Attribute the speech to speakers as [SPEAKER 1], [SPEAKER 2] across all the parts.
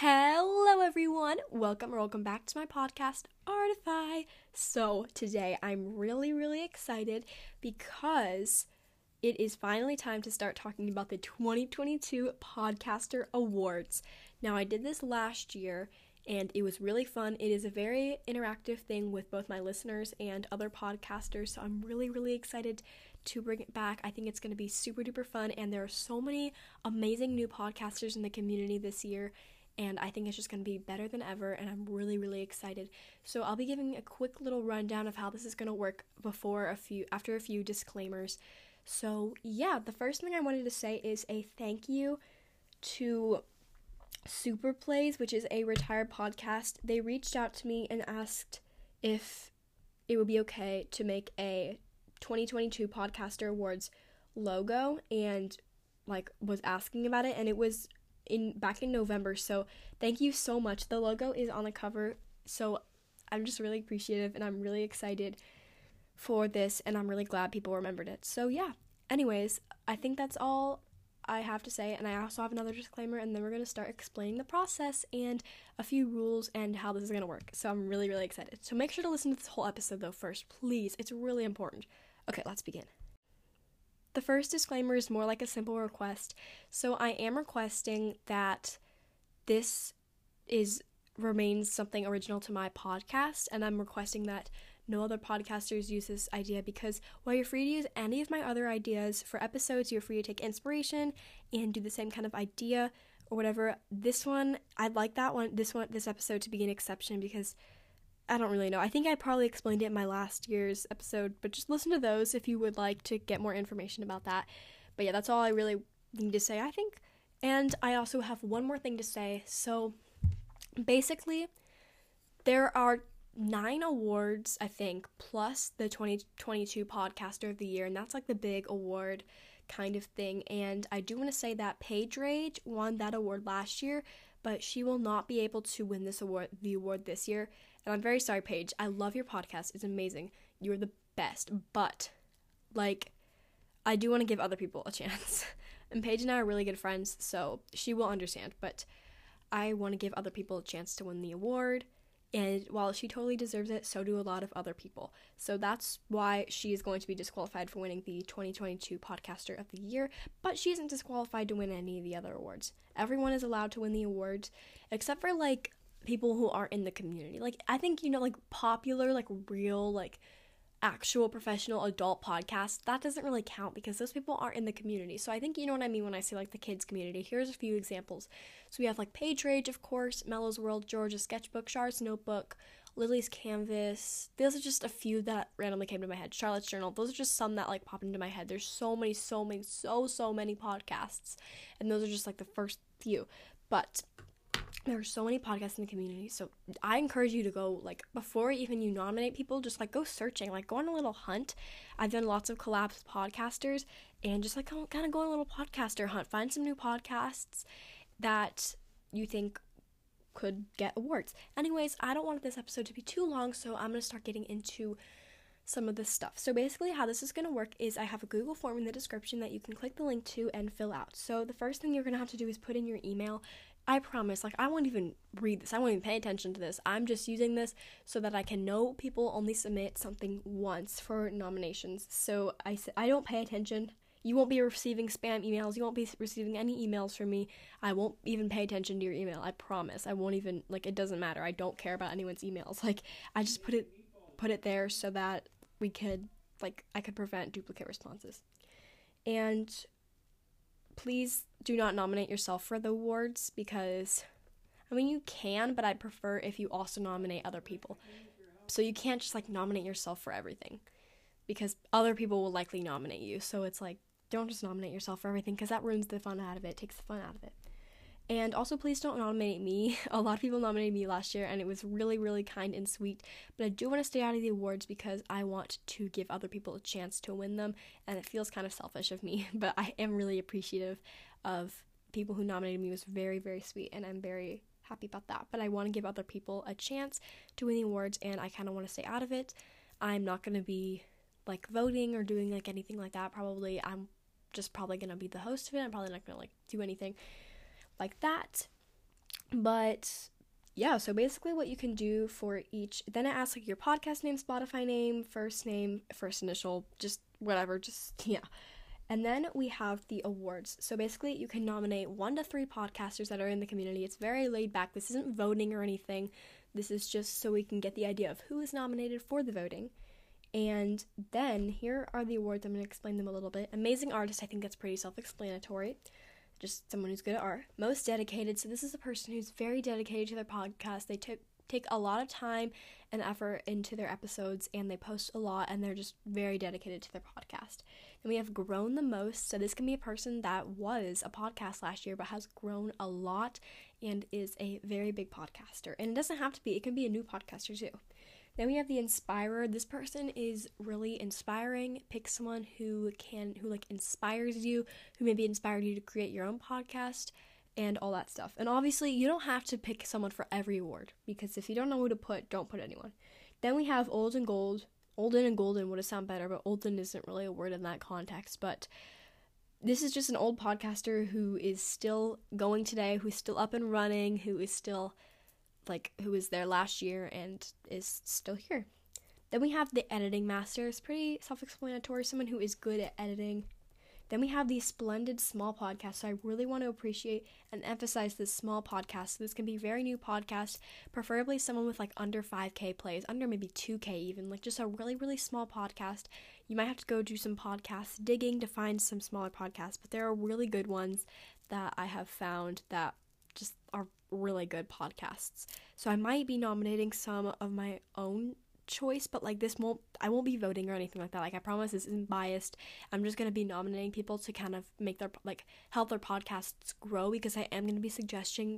[SPEAKER 1] Hello everyone, welcome back to my podcast, Artify. So today I'm really excited because it is finally time to start talking about the 2022 Podcaster Awards. Now I did this last year and it was really fun. It is a very interactive thing with both my listeners and other podcasters, so I'm really excited to bring it back. I think it's going to be super duper fun, and there are so many amazing new podcasters in the community this year. And I think it's just going to be better than ever, and I'm really excited. So I'll be giving a quick little rundown of how this is going to work after a few disclaimers. So yeah, the first thing I wanted to say is a thank you to Super Plays, which is a retired podcast. They reached out to me and asked if it would be okay to make a 2022 Podcaster Awards logo, and was asking about it, and it was back in November, so thank you so much. The logo is on the cover, so I'm just really appreciative, and I'm really excited for this, and I'm really glad people remembered it. So yeah, anyways, I think that's all I have to say, and I also have another disclaimer, and then we're going to start explaining the process and a few rules and how this is going to work. So I'm really excited. So make sure to listen to this whole episode though first, please. It's really important. Okay, let's begin. The first disclaimer is more like a simple request. So I am requesting that this remains something original to my podcast, and I'm requesting that no other podcasters use this idea, because while you're free to use any of my other ideas for episodes, you're free to take inspiration and do the same kind of idea or whatever. This one, I'd like this episode to be an exception, because I don't really know. I think I probably explained it in my last year's episode, but just listen to those if you would like to get more information about that. But yeah, that's all I really need to say, I think. And I also have one more thing to say. So basically, there are 9 awards, I think, plus the 2022 Podcaster of the Year, and that's like the big award kind of thing. And I do want to say that Paige Rage won that award last year, but she will not be able to win the award this year. And I'm very sorry, Paige. I love your podcast. It's amazing. You're the best. But, I do want to give other people a chance. And Paige and I are really good friends, so she will understand. But I want to give other people a chance to win the award. And while she totally deserves it, so do a lot of other people. So that's why she is going to be disqualified for winning the 2022 Podcaster of the Year. But she isn't disqualified to win any of the other awards. Everyone is allowed to win the awards, except for, people who aren't in the community. I think, popular, real, actual professional adult podcasts, that doesn't really count because those people aren't in the community. So I think you know what I mean when I say, the kids community. Here's a few examples. So we have, Paige Rage, of course, Mellow's World, Georgia's Sketchbook, Charlotte's Notebook, Lily's Canvas. Those are just a few that randomly came to my head. Charlotte's Journal. Those are just some that, popped into my head. There's so many podcasts. And those are just, the first few. But there are so many podcasts in the community, so I encourage you to go, before even you nominate people, just, go searching, go on a little hunt. I've done lots of collabs with podcasters, and just, kind of go on a little podcaster hunt. Find some new podcasts that you think could get awards. Anyways, I don't want this episode to be too long, so I'm going to start getting into some of this stuff. So basically how this is going to work is I have a Google form in the description that you can click the link to and fill out. So the first thing you're going to have to do is put in your email. I promise, I won't even read this. I won't even pay attention to this. I'm just using this so that I can know people only submit something once for nominations. So I don't pay attention. You won't be receiving spam emails. You won't be receiving any emails from me. I won't even pay attention to your email. I promise. I won't even, it doesn't matter. I don't care about anyone's emails. I just put it there so that we could, I could prevent duplicate responses. And please do not nominate yourself for the awards, because, you can, but I'd prefer if you also nominate other people. So you can't just, nominate yourself for everything, because other people will likely nominate you. So it's don't just nominate yourself for everything, because that ruins the fun out of it, takes the fun out of it. And also, please don't nominate me. A lot of people nominated me last year, and it was really kind and sweet. But I do want to stay out of the awards because I want to give other people a chance to win them, and it feels kind of selfish of me. But I am really appreciative of people who nominated me. It was very sweet, and I'm very happy about that. But I want to give other people a chance to win the awards, and I kind of want to stay out of it. I'm not going to be, voting or doing, anything like that. Probably, I'm just probably going to be the host of it. I'm probably not going to, do anything like that. But yeah, so basically what you can do for each, then it asks like your podcast name, Spotify name, first initial, just whatever, yeah. And then we have the awards. So basically you can nominate 1 to 3 podcasters that are in the community. It's very laid back. This isn't voting or anything. This is just so we can get the idea of who is nominated for the voting. And then here are the awards. I'm going to explain them a little bit. Amazing artist, I think that's pretty self-explanatory. Just someone who's good at art. Most dedicated, so this is a person who's very dedicated to their podcast. They take a lot of time and effort into their episodes, and they post a lot, and they're just very dedicated to their podcast. And we have grown the most, so this can be a person that was a podcast last year but has grown a lot and is a very big podcaster. And it doesn't have to be, it can be a new podcaster too. Then we have the inspirer. This person is really inspiring. Pick someone who inspires you, who maybe inspired you to create your own podcast and all that stuff. And obviously, you don't have to pick someone for every award, because if you don't know who to put, don't put anyone. Then we have old and gold. Olden and golden would have sounded better, but olden isn't really a word in that context. But this is just an old podcaster who is still going today, who's still up and running, who is still who was there last year and is still here. Then we have the editing master. It's pretty self-explanatory, someone who is good at editing. Then we have these splendid small podcasts. So I really want to appreciate and emphasize this small podcast. So this can be very new podcast, preferably someone with under 5K plays, under maybe 2K even, just a really, really small podcast. You might have to go do some podcast digging to find some smaller podcasts, but there are really good ones that I have found that just are really good podcasts. So I might be nominating some of my own choice, but I won't be voting or anything like that. I promise this isn't biased. I'm just going to be nominating people to kind of make their help their podcasts grow, because I am going to be suggesting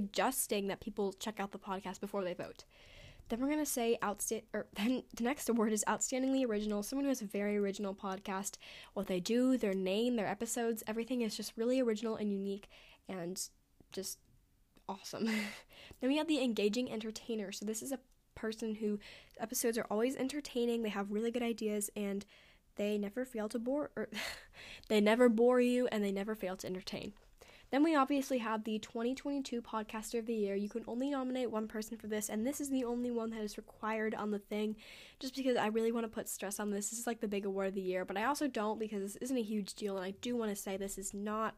[SPEAKER 1] that people check out the podcast before they vote. Then we're going to say then the next award is outstandingly original, someone who has a very original podcast. What they do, their name, their episodes, everything is just really original and unique and just awesome. Then we have the engaging entertainer. So this is a person who episodes are always entertaining, they have really good ideas, and they never fail to bore they never bore you, and they never fail to entertain. Then we obviously have the 2022 Podcaster of the Year. You can only nominate one person for this, and this is the only one that is required on the thing, just because I really want to put stress on this. This is the big award of the year, but I also don't, because this isn't a huge deal, and I do want to say these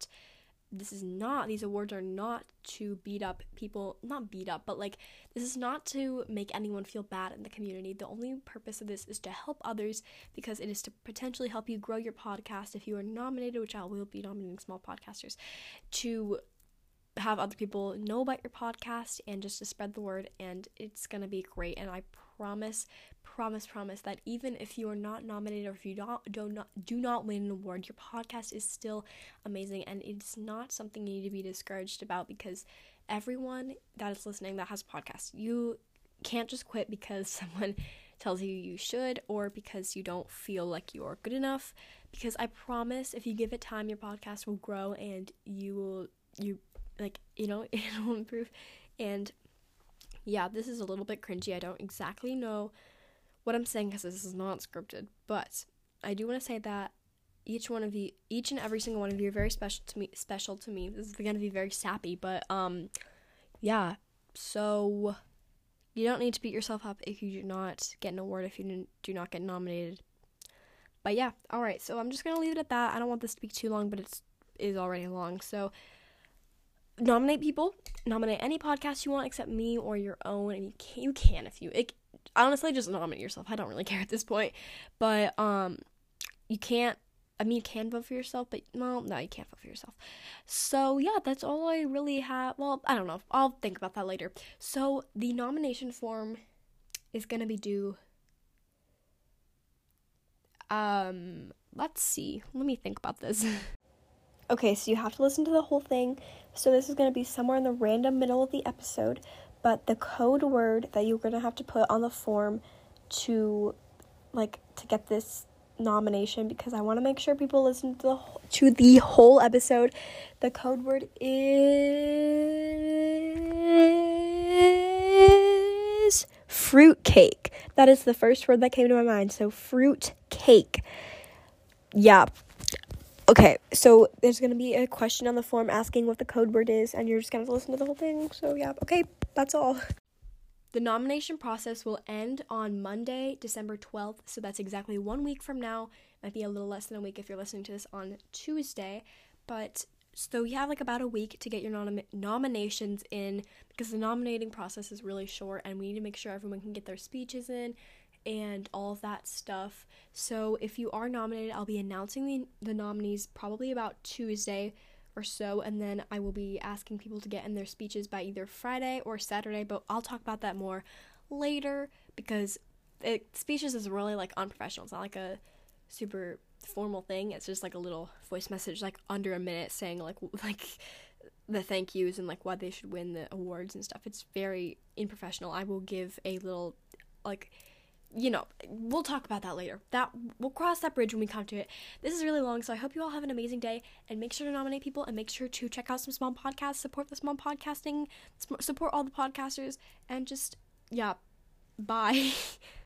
[SPEAKER 1] awards are not to beat up people, not beat up, but this is not to make anyone feel bad in the community. The only purpose of this is to help others, because it is to potentially help you grow your podcast if you are nominated, which I will be nominating small podcasters, to have other people know about your podcast and just to spread the word, and it's gonna be great. And I promise that even if you are not nominated, or if you do not win an award, your podcast is still amazing, and it's not something you need to be discouraged about, because everyone that is listening that has a podcast, you can't just quit because someone tells you should, or because you don't feel like you're good enough, because I promise if you give it time, your podcast will grow, and it'll improve. And yeah, this is a little bit cringy. I don't exactly know what I'm saying, because this is not scripted, but I do want to say that each and every single one of you are very special to me. This is going to be very sappy, but yeah, so you don't need to beat yourself up if you do not get an award, if you do not get nominated. But yeah, alright, so I'm just going to leave it at that. I don't want this to be too long, but it is already long. So nominate people, nominate any podcast you want except me or your own, and you can if you honestly just nominate yourself. I don't really care at this point, but you can't, you can vote for yourself, but no, you can't vote for yourself. So yeah, that's all I really have. Well, I don't know, I'll think about that later. So the nomination form is gonna be due, let's see, let me think about this. Okay, so you have to listen to the whole thing. So this is going to be somewhere in the random middle of the episode, but the code word that you're going to have to put on the form to get this nomination, because I want to make sure people listen to the whole episode. The code word is fruitcake. That is the first word that came to my mind. So fruitcake. Yeah. Okay, so there's going to be a question on the form asking what the code word is, and you're just going to listen to the whole thing. So, yeah, okay, that's all. The nomination process will end on Monday, December 12th, so that's exactly 1 week from now. Might be a little less than a week if you're listening to this on Tuesday, but so you have like about a week to get your nominations in, because the nominating process is really short, and we need to make sure everyone can get their speeches in and all of that stuff. So if you are nominated, I'll be announcing the nominees probably about Tuesday or so, and then I will be asking people to get in their speeches by either Friday or Saturday, but I'll talk about that more later, because speeches is really like unprofessional. It's not like a super formal thing. It's just like a little voice message, like under a minute, saying like the thank yous and like why they should win the awards and stuff. It's very unprofessional. I will give a little, like, we'll talk about that later. We'll cross that bridge when we come to it. This is really long, so I hope you all have an amazing day, and make sure to nominate people, and make sure to check out some small podcasts, support the small podcasting, support all the podcasters, and just, yeah, bye.